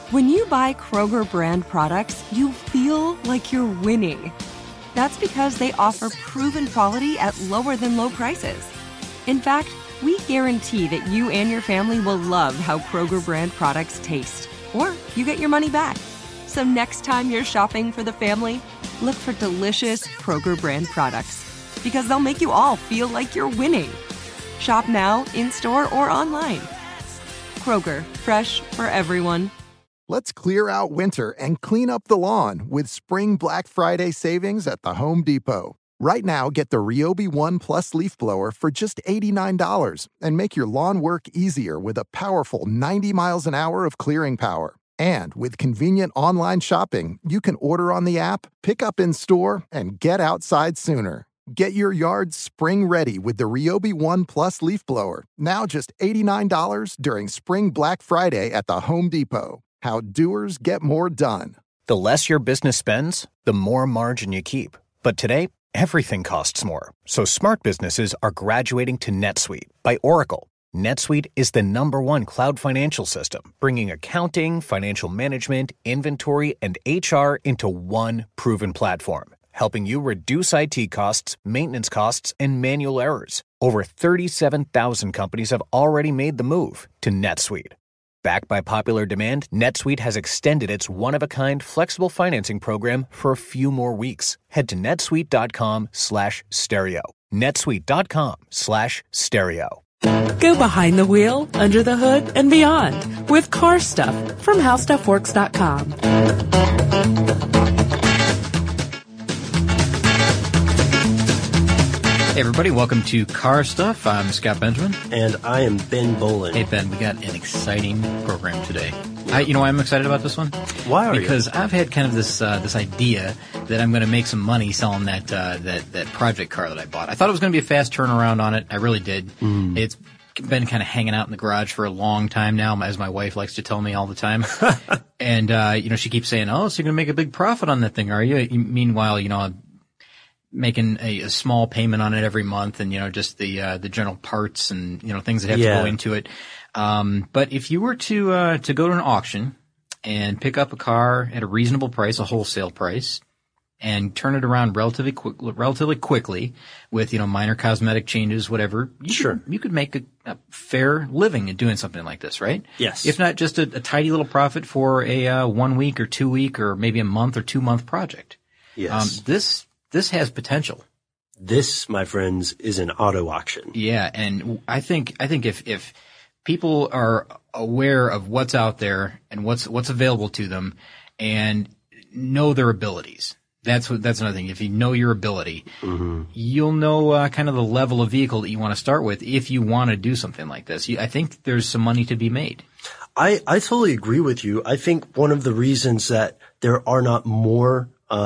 When you buy Kroger brand products, you feel like you're winning. That's because they offer proven quality at lower than low prices. In fact, we guarantee that you and your family will love how Kroger brand products taste, or you get your money back. So next time you're shopping for the family, look for delicious Kroger brand products, because they'll make you all feel like you're winning. Shop now, in-store, or online. Kroger, fresh for everyone. Let's clear out winter and clean up the lawn with Spring Black Friday savings at the Home Depot. Right now, get the Ryobi One Plus leaf blower for just $89 and make your lawn work easier with a powerful 90 miles an hour of clearing power. And with convenient online shopping, you can order on the app, pick up in store, and get outside sooner. Get your yard spring ready with the Ryobi One Plus leaf blower, now just $89 during Spring Black Friday at the Home Depot. How doers get more done. The less your business spends, the more margin you keep. But today, everything costs more. So smart businesses are graduating to NetSuite by Oracle. NetSuite is the #1 cloud financial system, bringing accounting, financial management, inventory, and HR into one proven platform, helping you reduce IT costs, maintenance costs, and manual errors. Over 37,000 companies have already made the move to NetSuite. Backed by popular demand, NetSuite has extended its one-of-a-kind flexible financing program for a few more weeks. Head to netsuite.com/stereo. netsuite.com/stereo. Go behind the wheel, under the hood, and beyond with Car Stuff from HowStuffWorks.com. Hey everybody, welcome to Car Stuff. I'm Scott Benjamin. And I am Ben Bolin. Hey Ben, we got an exciting program today. You know why I'm excited about this one? Why are Because I've had kind of this idea that I'm going to make some money selling that project car that I bought. I thought it was going to be a fast turnaround on it. I really did. It's been kind of hanging out in the garage for a long time now, as my wife likes to tell me all the time. And, she keeps saying, oh, so you're going to make a big profit on that thing, are you? Meanwhile, I'm making a small payment on it every month and, just the general parts and, things that have to go into it. But if you were to go to an auction and pick up a car at a reasonable price, a wholesale price, and turn it around relatively quickly with, minor cosmetic changes, whatever, you could make a fair living at doing something like this, right? Yes. If not just a tidy little profit for a 1 week or 2 week or maybe a month or 2 month project. Yes. This has potential. This, my friends, is an auto auction. Yeah, and I think if people are aware of what's out there and what's available to them and know their abilities, that's another thing. If you know your ability, you'll know kind of the level of vehicle that you want to start with if you want to do something like this. I think there's some money to be made. I totally agree with you. I think one of the reasons that there are not more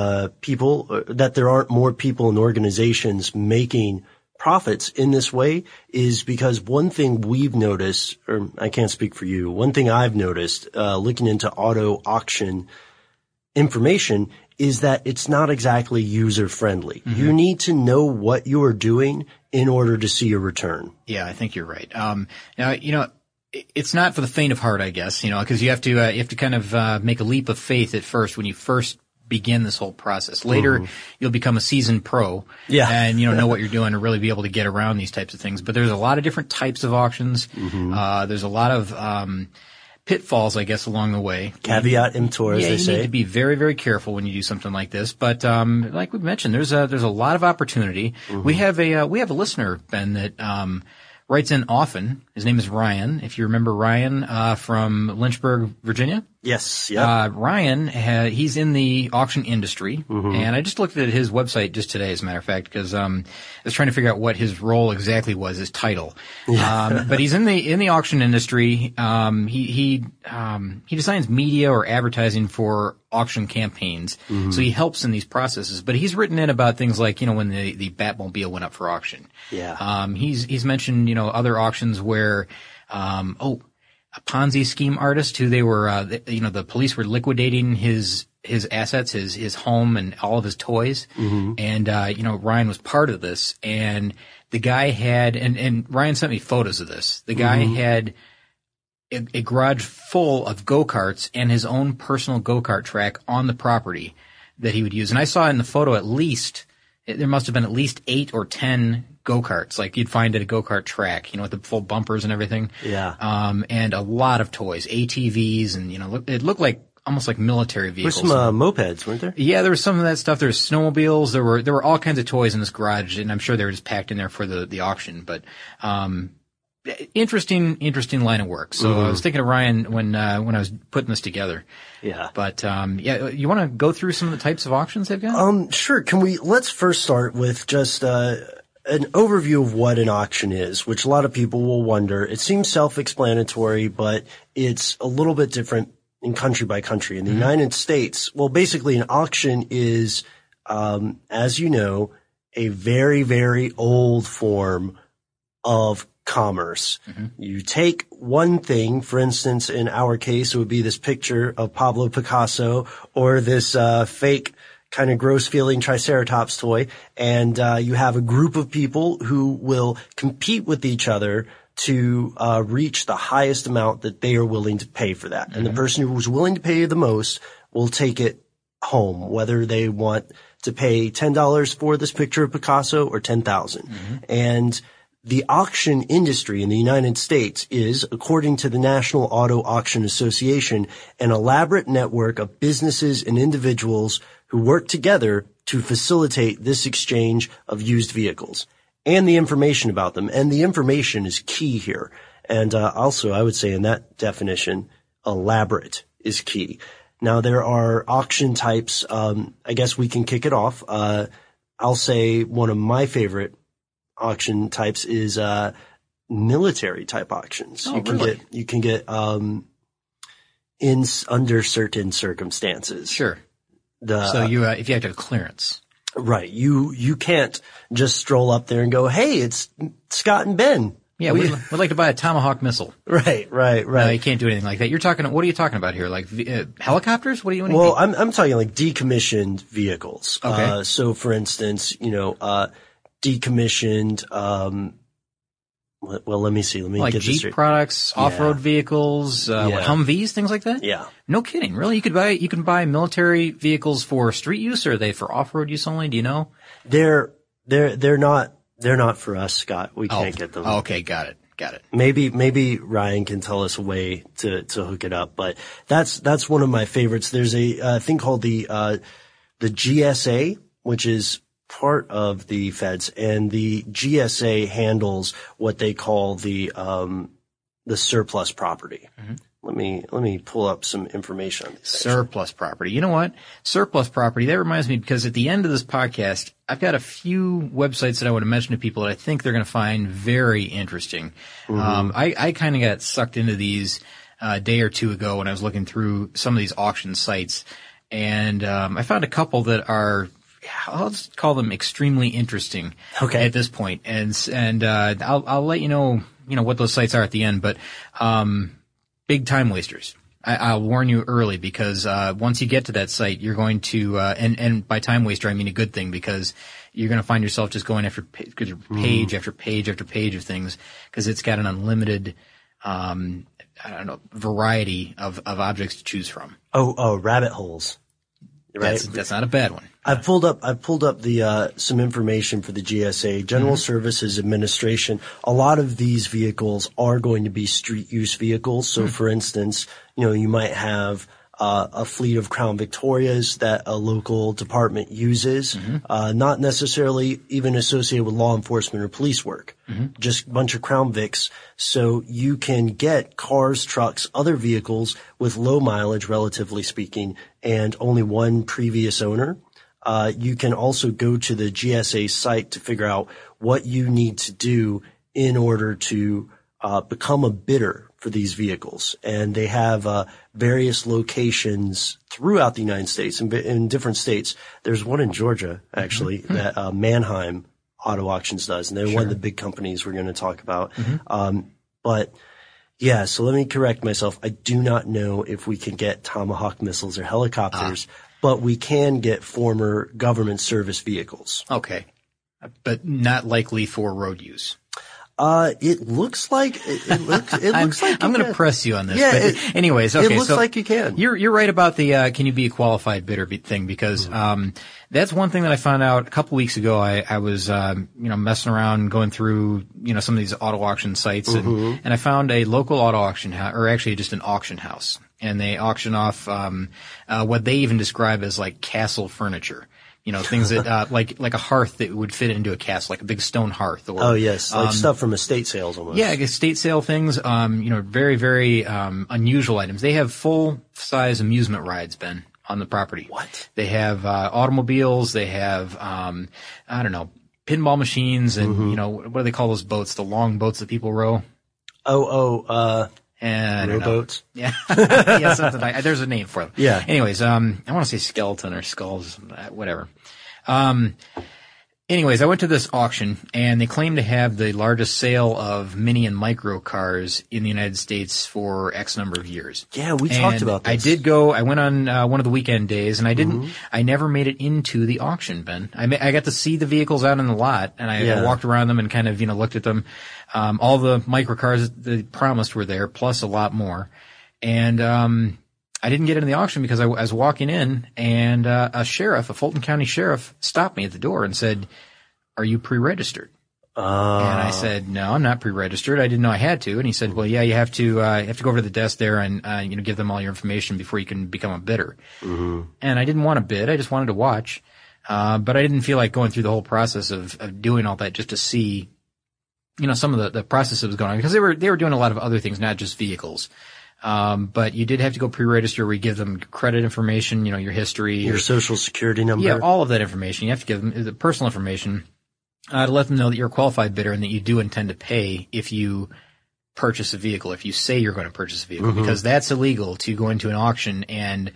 that there aren't more people and organizations making profits in this way is because one thing we've noticed, or I can't speak for you, one thing I've noticed, looking into auto auction information is that it's not exactly user friendly. You need to know what you are doing in order to see a return. Yeah, I think you're right. Now, it's not for the faint of heart, I guess, because you have to kind of make a leap of faith at first when you first begin this whole process. Later, you'll become a seasoned pro and, know what you're doing to really be able to get around these types of things. But there's a lot of different types of auctions. There's a lot of pitfalls, I guess, along the way. Caveat emptor, as they say. You need to be very, very careful when you do something like this. But like we mentioned, there's a lot of opportunity. We have a listener, Ben, that writes in often. His name is Ryan. If you remember Ryan from Lynchburg, Virginia. Yes. Yeah. Ryan, he's in the auction industry, and I just looked at his website just today, as a matter of fact, because I was trying to figure out what his role exactly was, his title. But he's in the auction industry. He designs media or advertising for auction campaigns, so he helps in these processes. But he's written in about things like when the Batmobile went up for auction. Yeah. He's mentioned other auctions where a Ponzi scheme artist who they were, the police were liquidating his assets, his home and all of his toys. And, Ryan was part of this. And the guy had, and Ryan sent me photos of this. The guy had a garage full of go-karts and his own personal go-kart track on the property that he would use. And I saw in the photo there must have been at least 8 or 10 go-karts, like you'd find at a go-kart track, with the full bumpers and everything. Yeah. And a lot of toys, ATVs, and, it looked like almost like military vehicles. There's some mopeds, weren't there? Yeah, there was some of that stuff. There was snowmobiles. There were all kinds of toys in this garage, and I'm sure they were just packed in there for the auction. But interesting line of work. So I was thinking of Ryan when I was putting this together. Yeah. But you want to go through some of the types of auctions they've got? Sure. Let's first start with just an overview of what an auction is, which a lot of people will wonder. It seems self-explanatory, but it's a little bit different in country by country. In the United States, well, basically an auction is, as you know, a very, very old form of commerce. You take one thing, for instance, in our case, it would be this picture of Pablo Picasso or this fake kind of gross feeling Triceratops toy, and you have a group of people who will compete with each other to reach the highest amount that they are willing to pay for that. And the person who's willing to pay the most will take it home, whether they want to pay $10 for this picture of Picasso or $10,000. And the auction industry in the United States is, according to the National Auto Auction Association, an elaborate network of businesses and individuals who work together to facilitate this exchange of used vehicles and the information about them. And the information is key here. And also, I would say in that definition, elaborate is key. Now, there are auction types. I guess we can kick it off. I'll say one of my favorite auction types is military type auctions. Oh, really? You can get under certain circumstances. Sure. So if you have to have clearance. Right. You can't just stroll up there and go, "Hey, it's Scott and Ben." Yeah, we'd like to buy a Tomahawk missile. Right. No, you can't do anything like that. What are you talking about here? Like helicopters? What do you want to Well, I'm talking like decommissioned vehicles. Okay. So for instance, decommissioned, well, let me see. Let me like get Jeep this straight. products, off-road vehicles, Humvees, things like that? Yeah. No kidding. Really? You can buy military vehicles for street use, or are they for off-road use only? Do you know? They're not for us, Scott. We can't get them. Okay. Got it. Maybe Ryan can tell us a way to hook it up, but that's one of my favorites. There's a thing called the GSA, which is part of the feds, and the GSA handles what they call the surplus property. Let me pull up some information on this. Surplus property. You know what? Surplus property, that reminds me, because at the end of this podcast, I've got a few websites that I want to mention to people that I think they're going to find very interesting. I kind of got sucked into these a day or two ago when I was looking through some of these auction sites, and I found a couple that are, I'll just call them extremely interesting at this point. And I'll let you know what those sites are at the end, but big time wasters. I'll warn you early, because once you get to that site, you're going to and by time waster I mean a good thing, because you're going to find yourself just going after page after page after page of things, because it's got an unlimited variety of objects to choose from. Oh, rabbit holes. Right. That's not a bad one. I've pulled up the some information for the GSA, General Services Administration. A lot of these vehicles are going to be street use vehicles. So for instance, you might have a fleet of Crown Victorias that a local department uses, not necessarily even associated with law enforcement or police work, just a bunch of Crown Vics. So you can get cars, trucks, other vehicles with low mileage, relatively speaking, and only one previous owner. You can also go to the GSA site to figure out what you need to do in order to become a bidder for these vehicles. And they have various locations throughout the United States, in different states. There's one in Georgia, actually, that Mannheim Auto Auctions does, and they're one of the big companies we're going to talk about. But yeah, so let me correct myself. I do not know if we can get Tomahawk missiles or helicopters, but we can get former government service vehicles. Okay. But not likely for road use. It looks like it looks like I'm going to press you on this. Yeah, but anyways, okay. It looks so like you can. You're right about the can you be a qualified bidder thing, because that's one thing that I found out a couple weeks ago. I was messing around going through some of these auto auction sites, and I found a local auto auction house, or actually just an auction house, and they auction off what they even describe as like castle furniture. Things that, like a hearth that would fit into a castle, like a big stone hearth. Or, oh, yes. Like stuff from estate sales almost. Yeah, estate sale things, very, very, unusual items. They have full-size amusement rides, Ben, on the property. What? They have, automobiles. They have, pinball machines and, what do they call those boats? The long boats that people row? Rowboats? Yeah. Yeah, something like, there's a name for them. Yeah. Anyways, I want to say skeleton or skulls, whatever. Anyways, I went to this auction and they claim to have the largest sale of mini and micro cars in the United States for X number of years. Yeah, we talked about this. I did go, I went on, one of the weekend days and I never made it into the auction, Ben. I got to see the vehicles out in the lot and I walked around them and kind of, looked at them. All the micro cars they promised were there, plus a lot more. And, I didn't get into the auction because I was walking in and, a Fulton County sheriff stopped me at the door and said, "Are you pre-registered?" And I said, "No, I'm not pre-registered. I didn't know I had to." And he said, "Well, yeah, you have to go over to the desk there and, give them all your information before you can become a bidder." And I didn't want to bid. I just wanted to watch. But I didn't feel like going through the whole process of doing all that just to see, some of the process that was going on, because they were doing a lot of other things, not just vehicles. But you did have to go pre-register where you give them credit information, your history. Your social security number. Yeah, all of that information. You have to give them the personal information, to let them know that you're a qualified bidder and that you do intend to pay if you purchase a vehicle, if you say you're going to purchase a vehicle, because that's illegal to go into an auction and,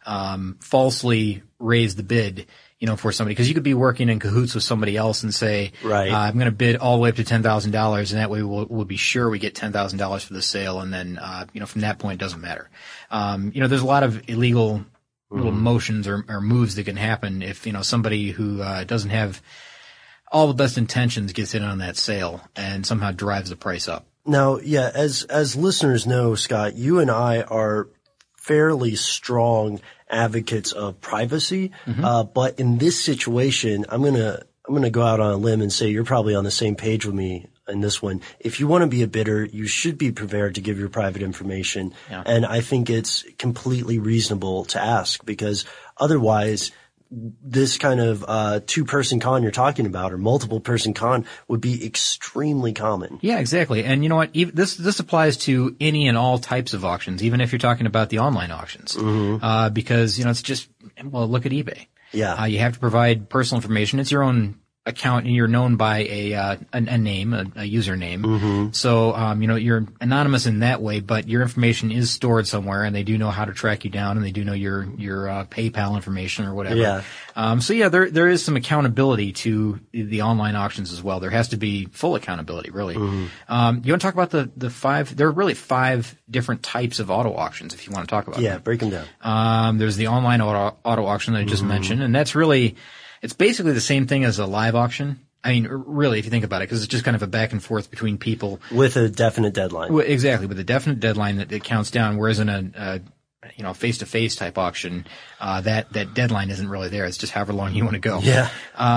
falsely raise the bid, for somebody, because you could be working in cahoots with somebody else and say, right, I'm going to bid all the way up to $10,000, and that way we'll be sure we get $10,000 for the sale, and then, from that point it doesn't matter. There's a lot of illegal little motions or moves that can happen if, somebody who, doesn't have all the best intentions gets in on that sale and somehow drives the price up. Now, yeah, as listeners know, Scott, you and I are fairly strong advocates of privacy. But in this situation, I'm going to go out on a limb and say you're probably on the same page with me in this one. If you want to be a bidder, you should be prepared to give your private information. Yeah. And I think it's completely reasonable to ask, because otherwise this kind of two-person con you're talking about, or multiple-person con, would be extremely common. Yeah, exactly. And you know what? This applies to any and all types of auctions, even if you're talking about the online auctions. Because, it's just, look at eBay. Yeah. You have to provide personal information. It's your own account, and you're known by a name, a username. So, you're anonymous in that way, but your information is stored somewhere, and they do know how to track you down, and they do know your PayPal information or whatever. Yeah. There is some accountability to the online auctions as well. There has to be full accountability, really. You want to talk about the five? There are really 5 different types of auto auctions, if you want to talk about them. Yeah, break them down. There's the online auto auction that I just mentioned, and that's really, it's basically the same thing as a live auction. I mean, really, if you think about it, because it's just kind of a back and forth between people. With a definite deadline. Exactly, with a definite deadline that counts down, whereas in a face-to-face type auction, that deadline isn't really there. It's just however long you want to go. Yeah.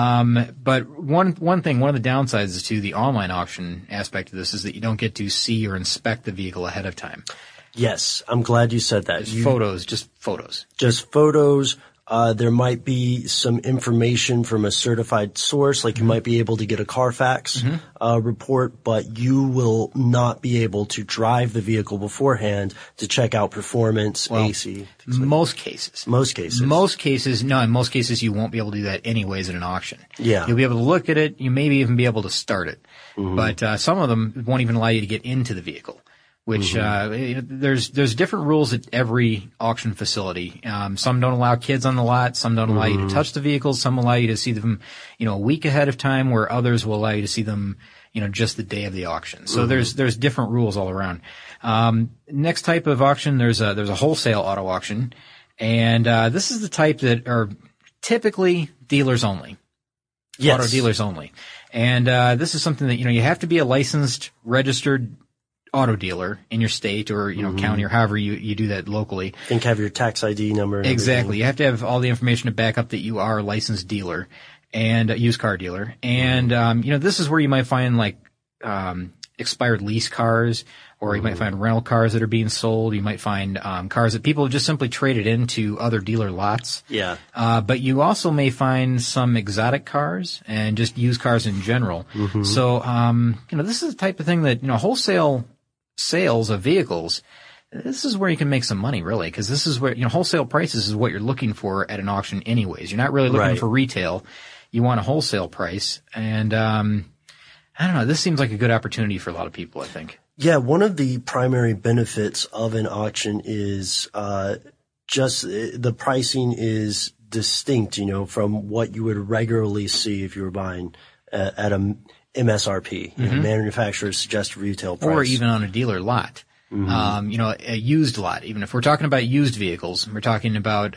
But one of the downsides to the online auction aspect of this is that you don't get to see or inspect the vehicle ahead of time. Yes, I'm glad you said that. Just photos. Just photos. There might be some information from a certified source, like you might be able to get a Carfax report, but you will not be able to drive the vehicle beforehand to check out performance, AC. Most cases. No, in most cases you won't be able to do that anyways in an auction. Yeah. You'll be able to look at it, you maybe even be able to start it. But some of them won't even allow you to get into the vehicle. Which, there's different rules at every auction facility. Some don't allow kids on the lot. Some don't allow you to touch the vehicles. Some allow you to see them, a week ahead of time, where others will allow you to see them, just the day of the auction. So there's different rules all around. Next type of auction, there's a wholesale auto auction. And, this is the type that are typically dealers only. Yes. Auto dealers only. And this is something that, you have to be a licensed, registered auto dealer in your state or, county or however you do that locally. I think have your tax ID number. And exactly. everything. You have to have all the information to back up that you are a licensed dealer and a used car dealer. And, this is where you might find like, expired lease cars, or you might find rental cars that are being sold. You might find, cars that people have just simply traded into other dealer lots. Yeah. But you also may find some exotic cars and just used cars in general. So, this is the type of thing that, wholesale sales of vehicles, this is where you can make some money, really, because this is where, wholesale prices is what you're looking for at an auction anyways. You're not really looking for retail. You want a wholesale price. And, I don't know, this seems like a good opportunity for a lot of people, I think. Yeah, one of the primary benefits of an auction is, just the pricing is distinct, from what you would regularly see if you were buying at a MSRP, manufacturer's suggested retail price. Or even on a dealer lot. A used lot. Even if we're talking about used vehicles, we're talking about,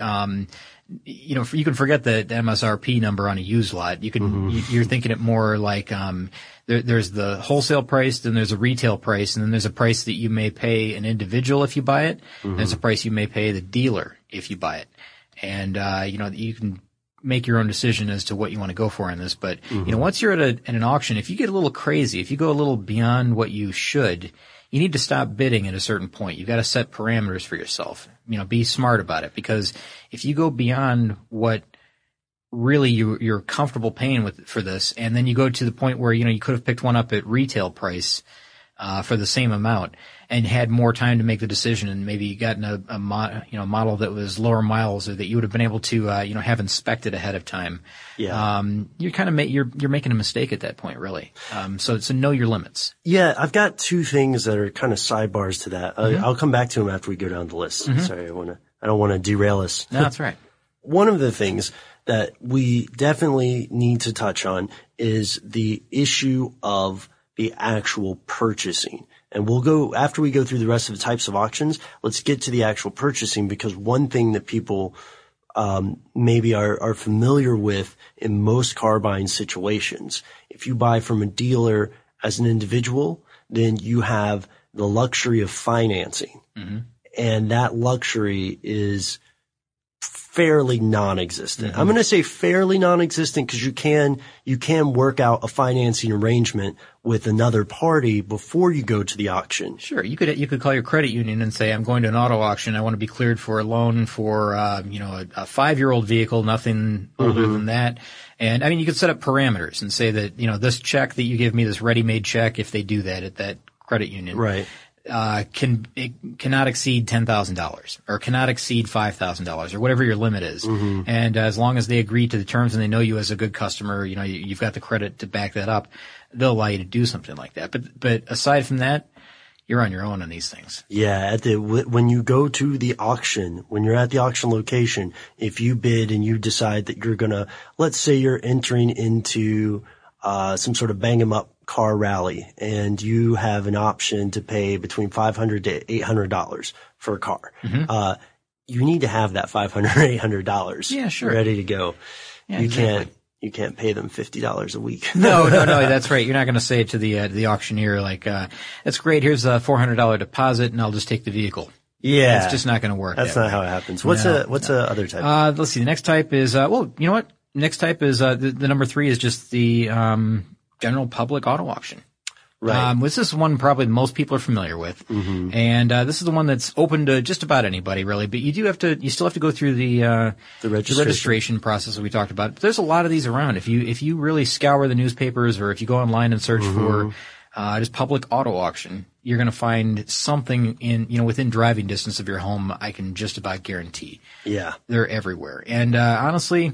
you can forget the MSRP number on a used lot. You're thinking it more like, there's the wholesale price, then there's a retail price, and then there's a price that you may pay an individual if you buy it. And there's a price you may pay the dealer if you buy it. And, you can make your own decision as to what you want to go for in this. But, once you're at an auction, if you get a little crazy, if you go a little beyond what you should, you need to stop bidding at a certain point. You've got to set parameters for yourself. Be smart about it, because if you go beyond what really you're comfortable paying for this, and then you go to the point where, you could have picked one up at retail price, for the same amount and had more time to make the decision, and maybe you gotten a model that was lower miles, or that you would have been able to, have inspected ahead of time. Yeah. You're kind of you're making a mistake at that point, really. So know your limits. Yeah, I've got two things that are kind of sidebars to that. I'll come back to them after we go down the list. Sorry, I don't want to derail us. No, that's right. One of the things that we definitely need to touch on is the issue of the actual purchasing. And we'll go, after we go through the rest of the types of auctions, let's get to the actual purchasing, because one thing that people maybe are familiar with in most car buying situations, if you buy from a dealer as an individual, then you have the luxury of financing. And that luxury is fairly non-existent. I'm going to say fairly non-existent because you can work out a financing arrangement with another party before you go to the auction. Sure. You could call your credit union and say, I'm going to an auto auction. I want to be cleared for a loan for, a 5-year-old vehicle, nothing older than that. And I mean, you could set up parameters and say that, this check that you give me, this ready-made check, if they do that at that credit union. Right. Cannot exceed $10,000 or cannot exceed $5,000 or whatever your limit is. And as long as they agree to the terms and they know you as a good customer, you've got the credit to back that up, they'll allow you to do something like that. But aside from that, you're on your own on these things. Yeah, when you go to the auction, when you're at the auction location, if you bid and you decide that you're gonna, let's say you're entering into some sort of bang 'em up car rally, and you have an option to pay between $500 to $800 for a car. You need to have that $500, $800 yeah, sure. ready to go. Yeah, You can't pay them $50 a week. No, that's right. You're not going to say to the auctioneer, like, that's great, here's a $400 deposit and I'll just take the vehicle. Yeah. It's just not going to work. That's not how it happens. What's a other type? Let's see. The next type is, you know what? Next type is, the number 3 is just the, general public auto auction. Right. This is one probably most people are familiar with. And, this is the one that's open to just about anybody, really. But you still have to go through the registration process that we talked about. But there's a lot of these around. If you really scour the newspapers, or if you go online and search for, just public auto auction, you're going to find something within driving distance of your home. I can just about guarantee. Yeah. They're everywhere. And, honestly,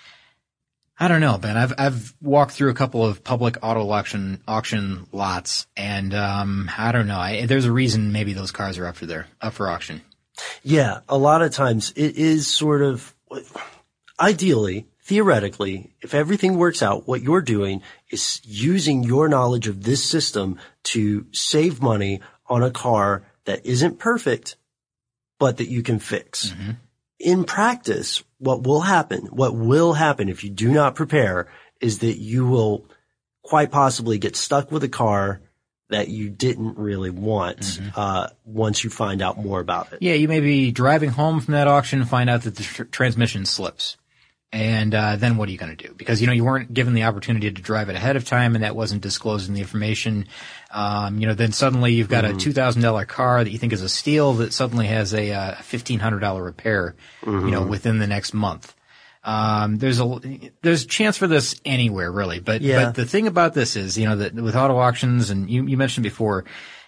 I don't know, Ben. I've walked through a couple of public auto auction lots, and I don't know. There's a reason maybe those cars are up for auction. Yeah, a lot of times it is sort of, ideally, theoretically, if everything works out, what you're doing is using your knowledge of this system to save money on a car that isn't perfect, but that you can fix. In practice, what will happen if you do not prepare is that you will quite possibly get stuck with a car that you didn't really want once you find out more about it. Yeah, you may be driving home from that auction and find out that the transmission slips. And then what are you going to do? Because, you weren't given the opportunity to drive it ahead of time, and that wasn't disclosed in the information. Then suddenly you've got a $2,000 car that you think is a steal that suddenly has a $1,500 repair, within the next month. There's a chance for this anywhere, really. But the thing about this is, that with auto auctions, and you mentioned before,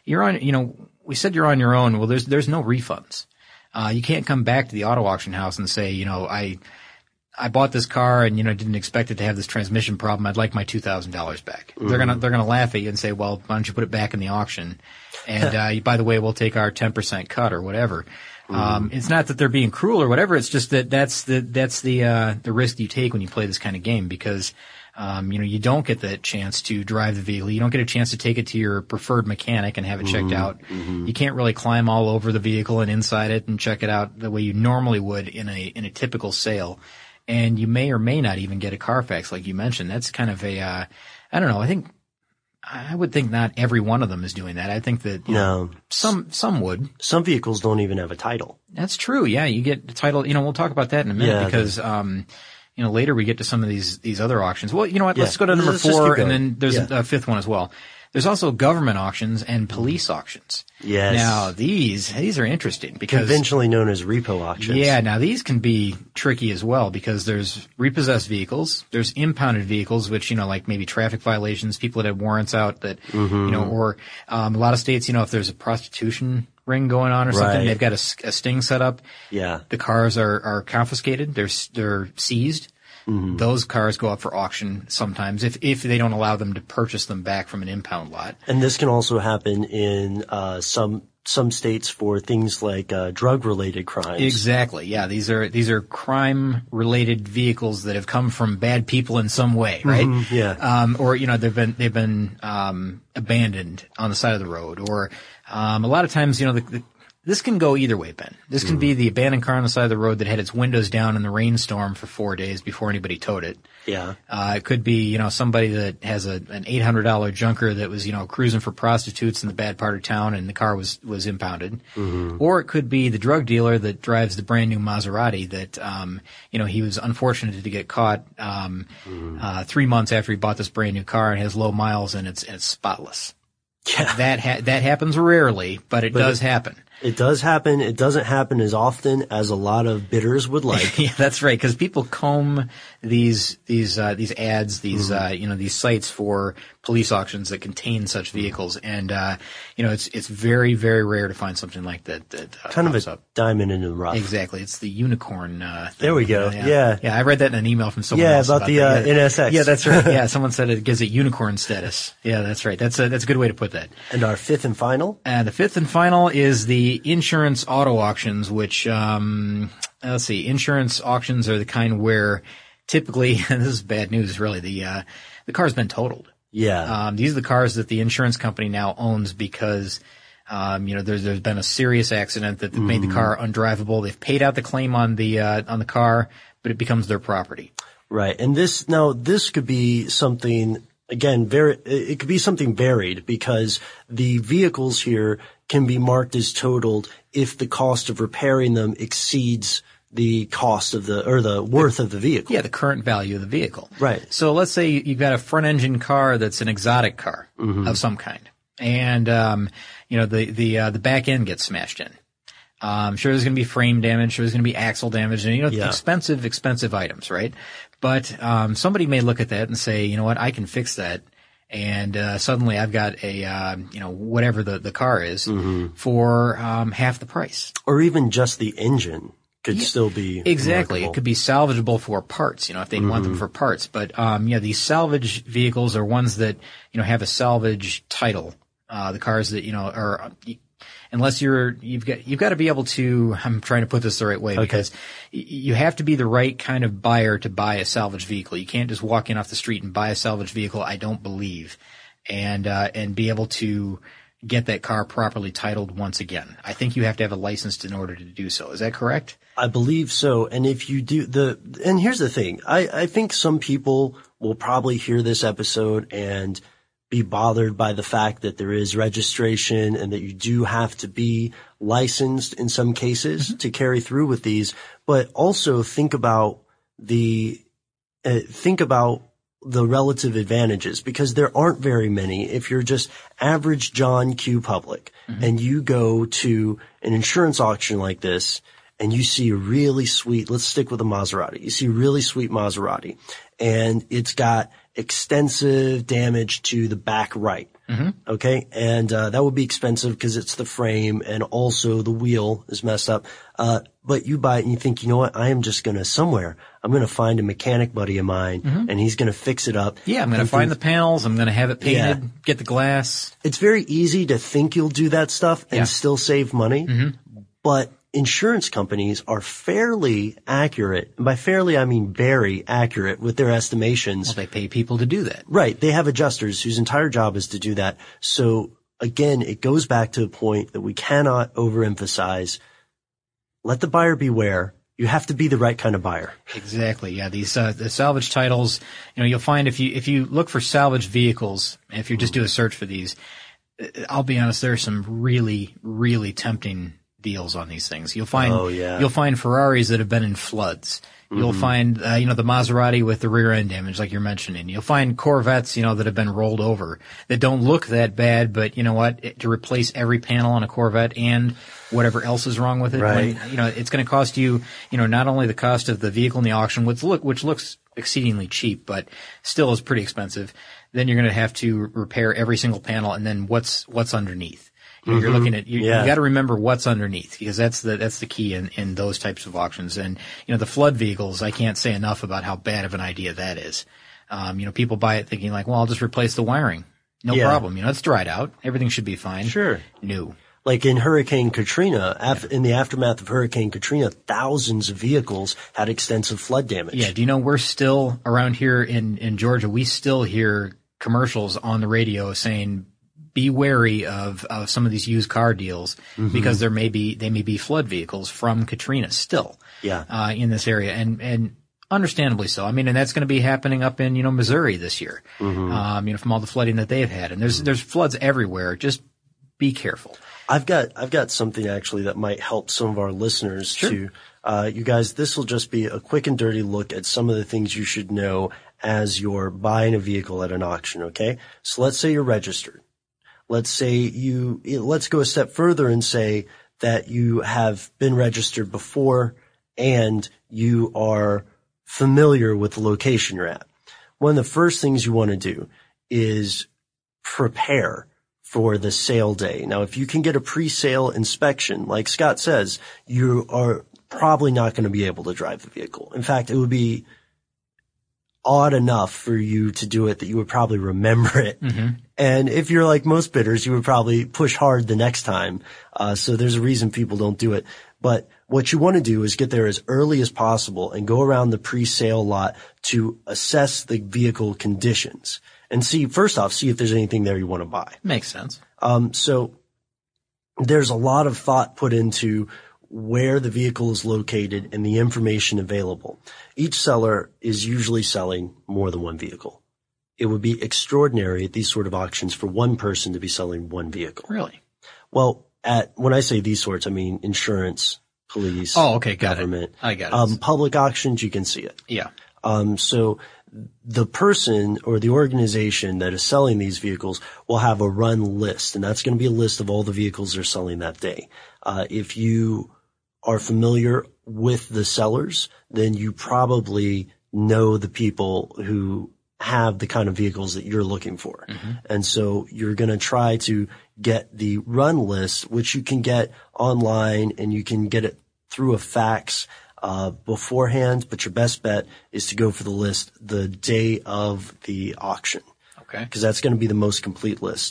we said you're on your own. Well, there's no refunds. You can't come back to the auto auction house and say, I bought this car and, didn't expect it to have this transmission problem. I'd like my $2,000 back. They're gonna laugh at you and say, well, why don't you put it back in the auction? And, by the way, we'll take our 10% cut or whatever. It's not that they're being cruel or whatever. It's just that that's the risk you take when you play this kind of game because, you don't get that chance to drive the vehicle. You don't get a chance to take it to your preferred mechanic and have it checked out. You can't really climb all over the vehicle and inside it and check it out the way you normally would in a typical sale. And you may or may not even get a Carfax, like you mentioned. That's kind of I don't know. I would think not every one of them is doing that. I think that some would. Some vehicles don't even have a title. That's true. Yeah, you get the title. We'll talk about that in a minute because later we get to some of these other auctions. Well, you know what? Let's go to number 4, and then there's a fifth one as well. There's also government auctions and police auctions. Yes. Now these are interesting because conventionally known as repo auctions. Yeah. Now these can be tricky as well because there's repossessed vehicles, there's impounded vehicles, which like maybe traffic violations, people that have warrants out that or a lot of states, if there's a prostitution ring going on or something, they've got a sting set up. Yeah. The cars are confiscated. They're seized. Those cars go up for auction sometimes if they don't allow them to purchase them back from an impound lot. And this can also happen in some states for things like drug-related crimes. Exactly. Yeah, these are crime-related vehicles that have come from bad people in some way, right? Yeah. Or they've been abandoned on the side of the road, or a lot of times this can go either way, Ben. This can be the abandoned car on the side of the road that had its windows down in the rainstorm for 4 days before anybody towed it. Yeah. It could be, somebody that has an $800 junker that was, cruising for prostitutes in the bad part of town and the car was impounded. Or it could be the drug dealer that drives the brand new Maserati that, he was unfortunate to get caught, 3 months after he bought this brand new car and has low miles and it's spotless. Yeah. That happens rarely, but it does happen. It does happen. It doesn't happen as often as a lot of bidders would like. Yeah, that's right. Because people comb these ads, these sites for police auctions that contain such vehicles, and it's very, very rare to find something like that. Kind of a diamond in the rough. Exactly. It's the unicorn. There we go. Yeah. I read that in an email from someone else about the NSX. Yeah, that's right. Yeah, someone said it gives it unicorn status. Yeah, that's right. That's a good way to put that. And our fifth and final. The fifth and final is the insurance auto auctions, which, let's see, insurance auctions are the kind where typically, and this is bad news really, the car's been totaled. Yeah. These are the cars that the insurance company now owns because, there's been a serious accident that made the car undrivable. They've paid out the claim on the car, but it becomes their property. Right. And this could be something, again, it could be something varied because the vehicles here can be marked as totaled if the cost of repairing them exceeds the cost of the worth of the vehicle. Yeah, the current value of the vehicle. Right. So let's say you've got a front engine car that's an exotic car of some kind. And, the back end gets smashed in. Sure there's going to be frame damage, sure there's going to be axle damage, and, expensive items, right? But, somebody may look at that and say, you know what, I can fix that. And, suddenly I've got a, whatever the car is for, half the price. Or even just the engine could still be exactly. remarkable. It could be salvageable for parts, if they want them for parts. But, these salvage vehicles are ones that, have a salvage title. The cars that, are, unless you've got to be able to, I'm trying to put this the right way because you have to be the right kind of buyer to buy a salvage vehicle. You can't just walk in off the street and buy a salvage vehicle, I don't believe, and be able to, get that car properly titled once again. I think you have to have a license in order to do so. Is that correct? I believe so. And if you do and here's the thing, I think some people will probably hear this episode and be bothered by the fact that there is registration and that you do have to be licensed in some cases to carry through with these. But also think about the relative advantages, because there aren't very many. If you're just average John Q. Public and you go to an insurance auction like this and you see a really sweet, let's stick with a Maserati. You see a really sweet Maserati and it's got extensive damage to the back right. Okay. And, that would be expensive because it's the frame and also the wheel is messed up. But you buy it and you think, you know what? I am just going to I'm going to find a mechanic buddy of mine and he's going to fix it up. Yeah. I'm going to find the panels. I'm going to have it painted, get the glass. It's very easy to think you'll do that stuff and still save money. But insurance companies are fairly accurate. And by fairly, I mean very accurate with their estimations. Well, they pay people to do that. Right. They have adjusters whose entire job is to do that. So again, it goes back to the point that we cannot overemphasize. Let the buyer beware. You have to be the right kind of buyer. Exactly. Yeah. These, the salvage titles, you'll find if you look for salvage vehicles, if you just do a search for these, I'll be honest, there are some really, really tempting deals on these things. You'll find Ferraris that have been in floods. You'll find, the Maserati with the rear end damage, like you're mentioning. You'll find Corvettes, that have been rolled over that don't look that bad, but you know what? To replace every panel on a Corvette and whatever else is wrong with it, right. It's going to cost you, not only the cost of the vehicle in the auction, which looks exceedingly cheap, but still is pretty expensive. Then you're going to have to repair every single panel, and then what's underneath. You're looking at, you got to remember what's underneath, because that's the key in those types of auctions. And, the flood vehicles, I can't say enough about how bad of an idea that is. People buy it thinking like, well, I'll just replace the wiring. No problem. It's dried out. Everything should be fine. Sure. No. Like in Hurricane Katrina, in the aftermath of Hurricane Katrina, thousands of vehicles had extensive flood damage. Yeah. Do you know we're still around here in Georgia, we still hear commercials on the radio saying, be wary of some of these used car deals because they may be flood vehicles from Katrina still in this area, and understandably so. I mean, and that's going to be happening up in Missouri this year, from all the flooding that they've had, and there's floods everywhere. Just be careful. I've got something actually that might help some of our listeners too. You guys, this will just be a quick and dirty look at some of the things you should know as you're buying a vehicle at an auction. Okay, so let's say you're registered. Let's go a step further and say that you have been registered before and you are familiar with the location you're at. One of the first things you want to do is prepare for the sale day. Now, if you can get a pre-sale inspection, like Scott says, you are probably not going to be able to drive the vehicle. In fact, it would be odd enough for you to do it that you would probably remember it. And if you're like most bidders, you would probably push hard the next time. So there's a reason people don't do it. But what you want to do is get there as early as possible and go around the pre-sale lot to assess the vehicle conditions and see if there's anything there you want to buy. Makes sense. So there's a lot of thought put into where the vehicle is located and the information available. Each seller is usually selling more than one vehicle. It would be extraordinary at these sort of auctions for one person to be selling one vehicle. Really? Well, when I say these sorts, I mean insurance, police, government. I got it. Public auctions, you can see it. Yeah. So the person or the organization that is selling these vehicles will have a run list, and that's going to be a list of all the vehicles they're selling that day. If you are familiar with the sellers, then you probably know the people who have the kind of vehicles that you're looking for. And so you're going to try to get the run list, which you can get online and you can get it through a fax beforehand, but your best bet is to go for the list the day of the auction. Okay. Because that's going to be the most complete list.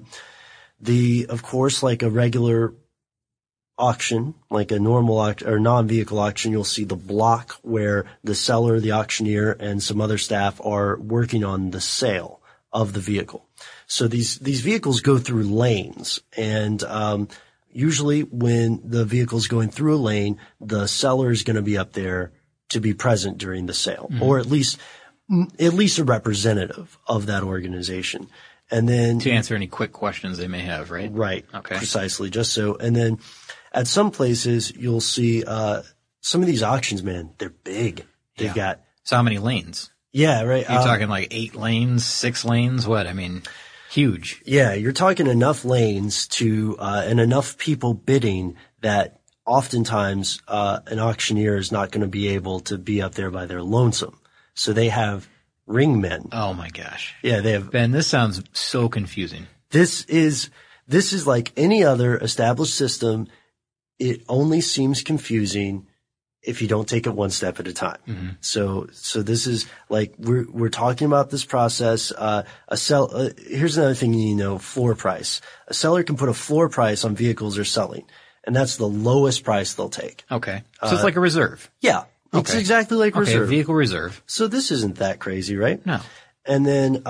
Of course, like a regular auction, like a normal or non-vehicle auction, you'll see the block where the seller, the auctioneer, and some other staff are working on the sale of the vehicle. So these vehicles go through lanes, and usually when the vehicle's going through a lane, the seller is going to be up there to be present during the sale, or at least a representative of that organization. And then to answer any quick questions they may have, right? Right. Okay. Precisely. Just so. And then at some places you'll see some of these auctions, man, they're big. They've got so how many lanes? Yeah, right. You're talking like 8 lanes, 6 lanes, what? I mean, huge. Yeah, you're talking enough lanes to and enough people bidding that oftentimes an auctioneer is not going to be able to be up there by their lonesome. So they have ringmen. Oh my gosh. Yeah, they have. Ben, this sounds so confusing. This is like any other established system. It only seems confusing if you don't take it one step at a time. Mm-hmm. So this is like, we're talking about this process. Here's another thing you need to know, floor price. A seller can put a floor price on vehicles they're selling, and that's the lowest price they'll take. Okay. So it's like a reserve. Yeah. It's exactly like reserve. Okay, vehicle reserve. So this isn't that crazy, right? No. And then,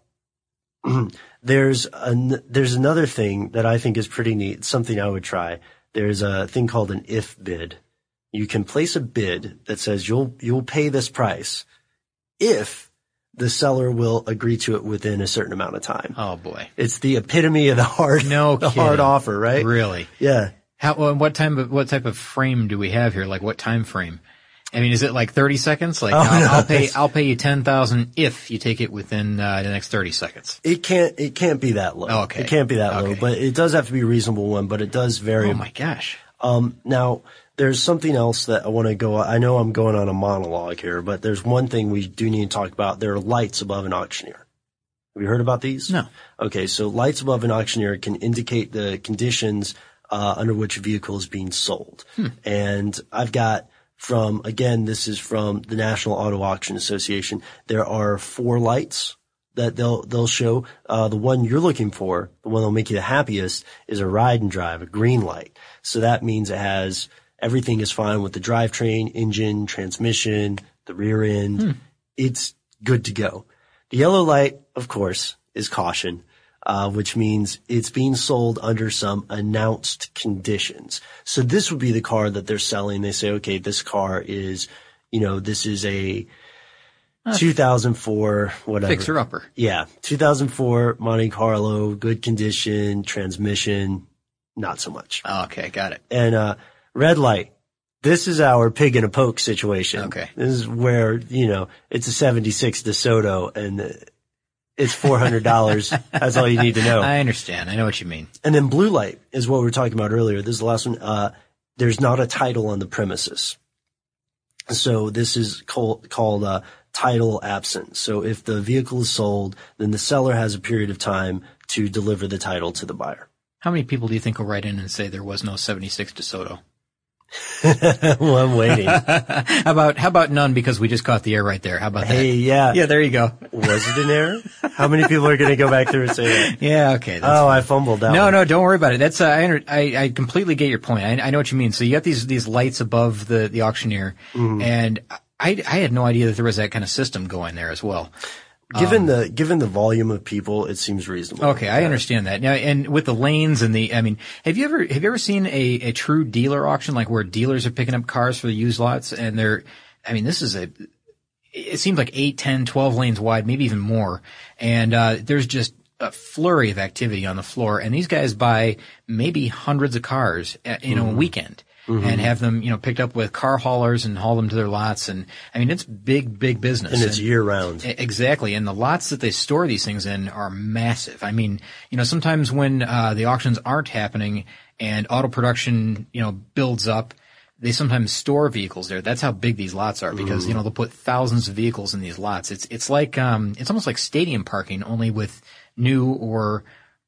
there's another thing that I think is pretty neat, something I would try. There's a thing called an if bid. You can place a bid that says you'll pay this price if the seller will agree to it within a certain amount of time. Oh boy. It's the epitome of the hard offer, right? Really? Yeah. What type of frame do we have here? Like what time frame? I mean, is it like 30 seconds? Like I'll pay you 10,000 if you take it within the next 30 seconds. It can't be that low. Oh, okay. It can't be that low, but it does have to be a reasonable one, but it does vary. Oh my gosh. Now there's something else that I want to go. I know I'm going on a monologue here, but there's one thing we do need to talk about. There are lights above an auctioneer. Have you heard about these? No. Okay. So lights above an auctioneer can indicate the conditions, under which a vehicle is being sold. And I've got this is from the National Auto Auction Association. There are 4 lights that they'll show. The one you're looking for, the one that'll make you the happiest, is a ride and drive, a green light. So that means everything is fine with the drivetrain, engine, transmission, the rear end. It's good to go. The yellow light, of course, is caution, which means it's being sold under some announced conditions. So this would be the car that they're selling. They say, okay, this car is, this is a 2004, whatever. Fixer upper. Yeah. 2004 Monte Carlo, good condition, transmission, not so much. Oh, okay. Got it. And, red light. This is our pig in a poke situation. Okay. This is where, it's a 76 DeSoto and it's $400. That's all you need to know. I understand. I know what you mean. And then blue light is what we were talking about earlier. This is the last one. There's not a title on the premises. So this is called title absent. So if the vehicle is sold, then the seller has a period of time to deliver the title to the buyer. How many people do you think will write in and say there was no 76 DeSoto? Well, I'm waiting. How about none, because we just caught the air right there. How about that? Hey, yeah. Yeah, there you go. Was it an error? How many people are going to go back through and say that? Yeah, okay. Fine. I fumbled that one. No, don't worry about it. That's, I completely get your point. I know what you mean. So you got these lights above the auctioneer, and I had no idea that there was that kind of system going there as well. Given the volume of people, it seems reasonable. Okay, I understand that. Now, and with the lanes and have you ever seen a true dealer auction, like where dealers are picking up cars for the used lots, and it seems like 8, 10, 12 lanes wide, maybe even more. And, there's just a flurry of activity on the floor, and these guys buy maybe hundreds of cars, a weekend. And have them, picked up with car haulers and haul them to their lots. And it's big business. And it's year round. Exactly. And the lots that they store these things in are massive. Sometimes when, the auctions aren't happening and auto production, builds up, they sometimes store vehicles there. That's how big these lots are because, they'll put thousands of vehicles in these lots. It's like, it's almost like stadium parking, only with new or,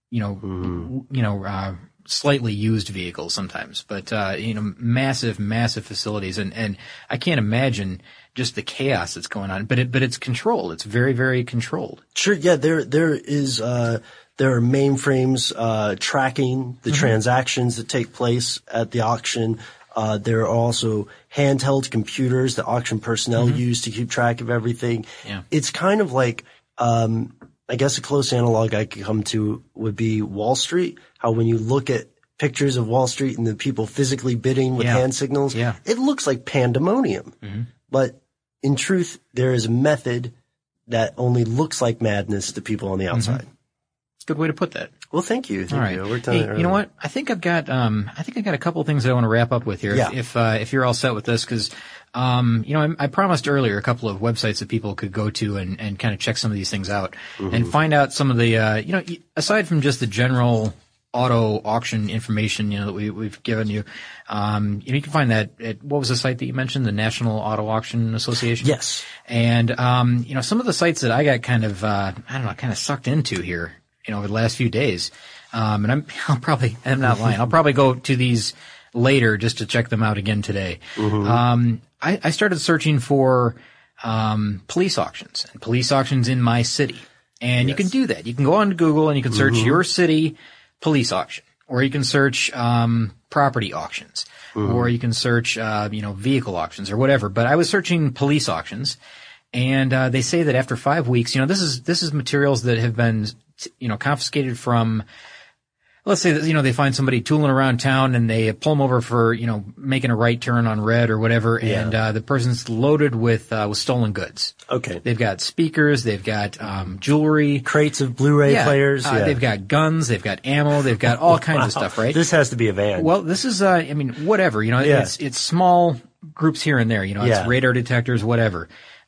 slightly used vehicles sometimes, but, massive facilities. And I can't imagine just the chaos that's going on, but it's controlled. It's very, very controlled. Sure. Yeah. There are mainframes, tracking the transactions that take place at the auction. There are also handheld computers that auction personnel use to keep track of everything. Yeah. It's kind of like, I guess a close analog I could come to would be Wall Street. How when you look at pictures of Wall Street and the people physically bidding with hand signals, it looks like pandemonium. But in truth, there is a method that only looks like madness to people on the outside. It's a good way to put that. Well, thank you. Thank you. Hey, you know what? I think I've got a couple of things that I want to wrap up with here. Yeah. If you're all set with this, because I promised earlier a couple of websites that people could go to and kind of check some of these things out and find out some of the aside from just the general auto auction information that we've given you, you can find that at, what was the site that you mentioned, the National Auto Auction Association? Yes. And some of the sites that I got kind of sucked into here over the last few days, and I'm not lying, I'll probably go to these later just to check them out again today. I started searching for police auctions and police auctions in my city, and you can do that. You can go on to Google and you can search your city police auction, or you can search property auctions, or you can search vehicle auctions or whatever. But I was searching police auctions, and they say that after 5 weeks, this is materials that have been confiscated from. Let's say that, they find somebody tooling around town and they pull them over for, making a right turn on red or whatever. And, the person's loaded with stolen goods. Okay. They've got speakers. They've got, jewelry. Crates of Blu-ray players. They've got guns. They've got ammo. They've got all kinds of stuff, right? This has to be a van. Well, this is, whatever, it's small groups here and there, it's radar detectors, whatever.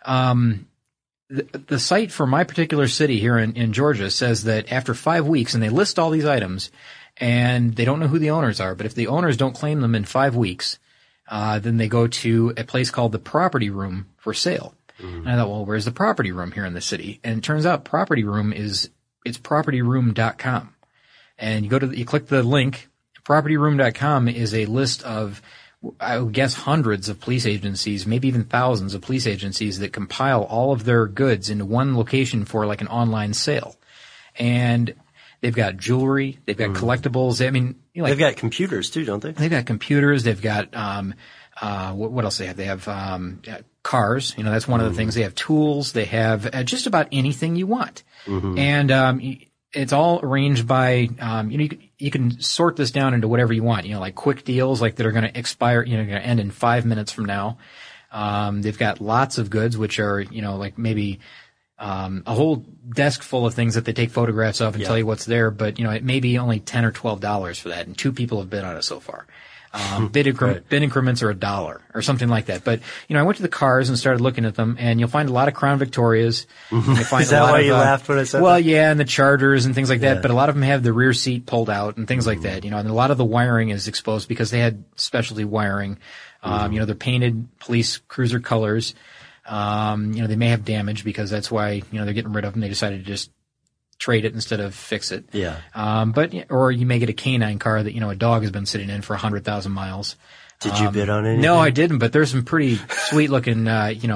The site for my particular city here in Georgia says that after 5 weeks, and they list all these items, and they don't know who the owners are, but if the owners don't claim them in 5 weeks, then they go to a place called the Property Room for sale. And I thought, well, where's the Property Room here in the city? And it turns out Property Room it's propertyroom.com. And you click the link. Propertyroom.com is a list of, I would guess, hundreds of police agencies, maybe even thousands of police agencies that compile all of their goods into one location for like an online sale. And they've got jewelry, they've got collectibles. They've got computers too, don't they? They've got computers. They've got, what else they have? They have, cars. That's one of the things. They have tools. They have just about anything you want. And, it's all arranged by, you can sort this down into whatever you want, like quick deals, like that are going to expire, going to end in 5 minutes from now. They've got lots of goods, which are, like maybe, a whole desk full of things that they take photographs of and tell you what's there, but, it may be only $10 or $12 for that, and 2 people have bid on it so far. Bid increments are $1 or something like that. But, I went to the cars and started looking at them, and you'll find a lot of Crown Victorias. Is that why you laughed when I said that? Well, yeah, and the Chargers and things like that, but a lot of them have the rear seat pulled out and things like that, and a lot of the wiring is exposed because they had specialty wiring. They're painted police cruiser colors. They may have damage because that's why, they're getting rid of them. They decided to just trade it instead of fix it. Yeah. Or you may get a canine car that, a dog has been sitting in for 100,000 miles. Did you bid on anything? No, I didn't, but there's some pretty sweet looking,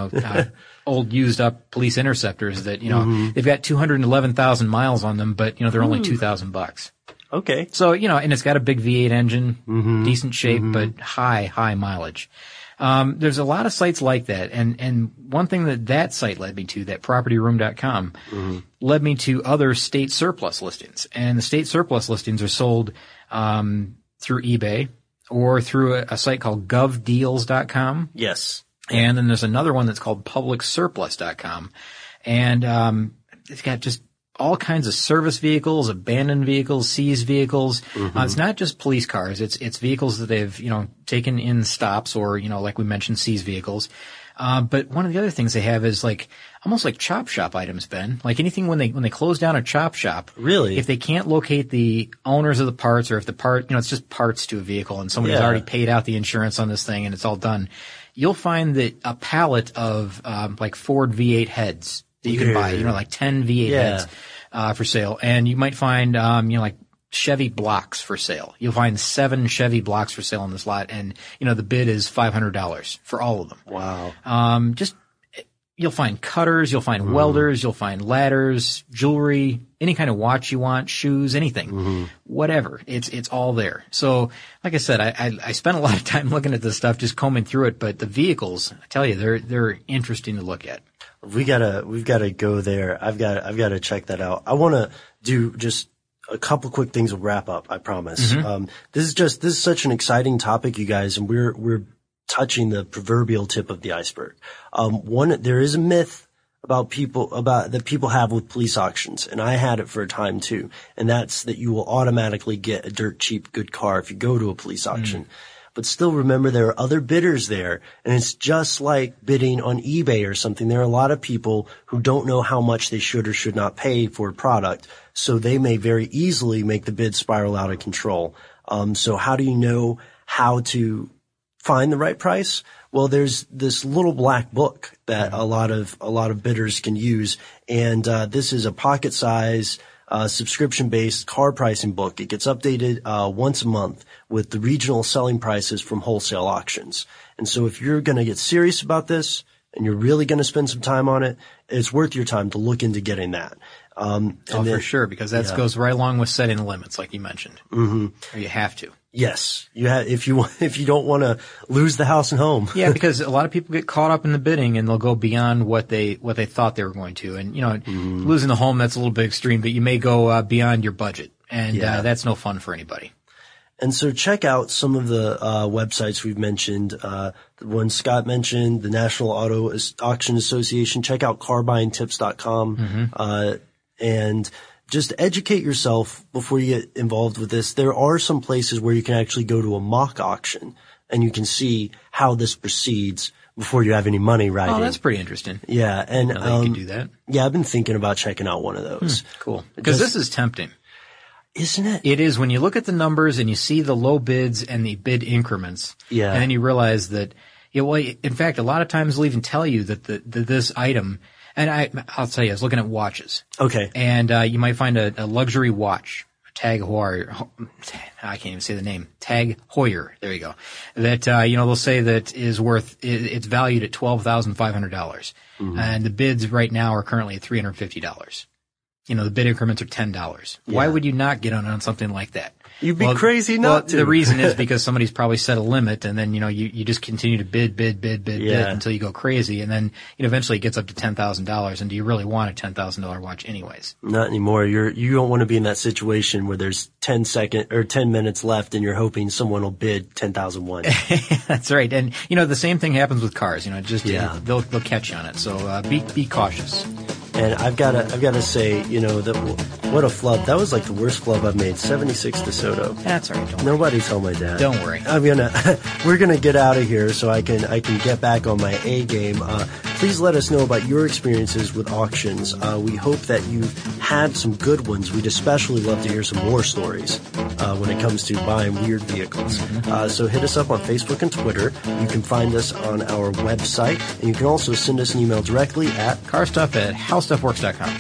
old used up police interceptors that, they've got 211,000 miles on them, but, they're only $2,000. Okay. So, and it's got a big V8 engine, decent shape, but high mileage. There's a lot of sites like that. And one thing that site led me to, that propertyroom.com, led me to other state surplus listings. And the state surplus listings are sold, through eBay or through a site called govdeals.com. Yes. And then there's another one that's called publicsurplus.com. And, it's got just all kinds of service vehicles, abandoned vehicles, seized vehicles. It's not just police cars. It's vehicles that they've, taken in stops or, like we mentioned, seized vehicles. But one of the other things they have is almost like chop shop items, Ben. Like anything when they close down a chop shop. Really? If they can't locate the owners of the parts, or if the part, it's just parts to a vehicle and somebody's already paid out the insurance on this thing and it's all done, you'll find that a pallet of, like Ford V8 heads that you can buy, like 10 V8 heads, for sale. And you might find, like Chevy blocks for sale. You'll find 7 Chevy blocks for sale in this lot. And, the bid is $500 for all of them. Wow. Just, you'll find cutters, you'll find welders, you'll find ladders, jewelry, any kind of watch you want, shoes, anything, whatever. It's all there. So, like I said, I spent a lot of time looking at this stuff, just combing through it. But the vehicles, I tell you, they're interesting to look at. We've gotta go there. I've got to check that out. I want to do just a couple quick things. We'll wrap up. I promise. This is such an exciting topic, you guys, and we're touching the proverbial tip of the iceberg. There is a myth about that people have with police auctions, and I had it for a time too, and that's that you will automatically get a dirt cheap good car if you go to a police auction. But still remember there are other bidders there, and it's just like bidding on eBay or something. There are a lot of people who don't know how much they should or should not pay for a product, so they may very easily make the bid spiral out of control. So how do you know how to find the right price? Well, there's this little black book that a lot of bidders can use, and this is a pocket size subscription-based car pricing book. It gets updated once a month with the regional selling prices from wholesale auctions. And so if you're going to get serious about this and you're really going to spend some time on it, it's worth your time to look into getting that. For sure, because that goes right along with setting the limits, like you mentioned. Or you have to. Yes, if you don't want to lose the house and home. Yeah, because a lot of people get caught up in the bidding and they'll go beyond what they thought they were going to. And losing the home, that's a little bit extreme, but you may go beyond your budget, and that's no fun for anybody. And so check out some of the websites we've mentioned. The one Scott mentioned, the National Auto Auction Association. Check out carbuyingtips.com. And just educate yourself before you get involved with this. There are some places where you can actually go to a mock auction and you can see how this proceeds before you have any money riding. Oh, that's pretty interesting. Yeah. And, you can do that. Yeah, I've been thinking about checking out one of those. Cool. Because this is tempting. Isn't it? It is when you look at the numbers and you see the low bids and the bid increments. Yeah. And then you realize that, in fact, a lot of times they'll even tell you that this item, and I'll tell you, I was looking at watches. Okay. And you might find a luxury watch, Tag Heuer. I can't even say the name. Tag Heuer. There you go. That they'll say that is worth. It's valued at $12,500, and the bids right now are currently at $350. The bid increments are $10. Yeah. Why would you not get on something like that? You'd be crazy not to. The reason is because somebody's probably set a limit, and then, you just continue to bid until you go crazy, and then eventually it gets up to $10,000. And do you really want a $10,000 watch anyways? Not anymore. You don't want to be in that situation where there's 10 minutes left and you're hoping someone will bid 10,001. That's right. And, the same thing happens with cars. They'll catch you on it. So, be cautious. And I've got to say, what a flub. That was like the worst flub I've made. 76 DeSoto. That's all right. Nobody tell my dad. Don't worry. We're gonna get out of here so I can get back on my A game. Please let us know about your experiences with auctions. We hope that you've had some good ones. We'd especially love to hear some more stories when it comes to buying weird vehicles. So hit us up on Facebook and Twitter. You can find us on our website, and you can also send us an email directly at carstuff@howstuffworks.com.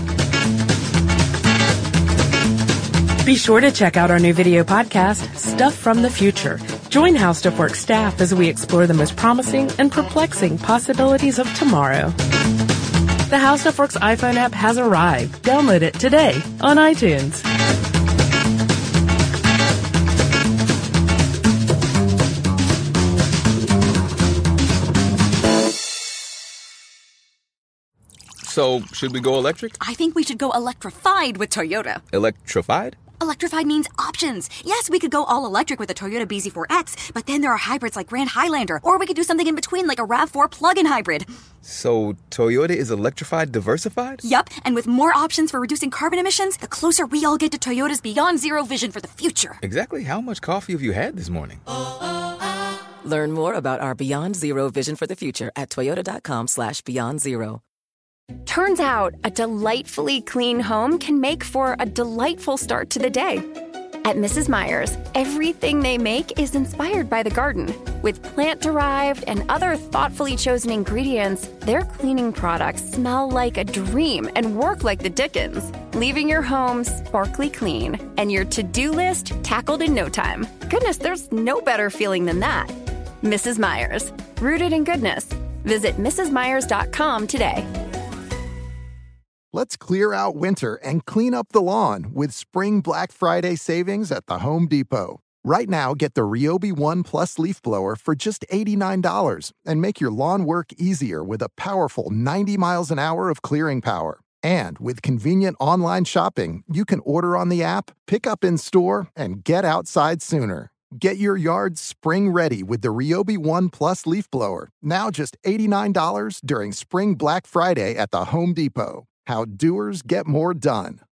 Be sure to check out our new video podcast, Stuff from the Future. Join How Stuff Works staff as we explore the most promising and perplexing possibilities of tomorrow. The How Stuff Works iPhone app has arrived. Download it today on iTunes. So, should we go electric? I think we should go electrified with Toyota. Electrified? Electrified means options. Yes, we could go all electric with the Toyota BZ4X, but then there are hybrids like Grand Highlander, or we could do something in between like a RAV4 plug-in hybrid. So, Toyota is electrified diversified? Yup, and with more options for reducing carbon emissions, the closer we all get to Toyota's Beyond Zero vision for the future. Exactly how much coffee have you had this morning? Learn more about our Beyond Zero vision for the future at toyota.com/Beyond Zero. Turns out, a delightfully clean home can make for a delightful start to the day. At Mrs. Meyer's, everything they make is inspired by the garden. With plant-derived and other thoughtfully chosen ingredients, their cleaning products smell like a dream and work like the Dickens, leaving your home sparkly clean and your to-do list tackled in no time. Goodness, there's no better feeling than that. Mrs. Meyer's, rooted in goodness, Visit mrsmeyers.com today. Let's clear out winter and clean up the lawn with Spring Black Friday savings at the Home Depot. Right now, get the Ryobi One Plus leaf blower for just $89 and make your lawn work easier with a powerful 90 miles an hour of clearing power. And with convenient online shopping, you can order on the app, pick up in store, and get outside sooner. Get your yard spring ready with the Ryobi One Plus leaf blower, now just $89 during Spring Black Friday at the Home Depot. How doers get more done.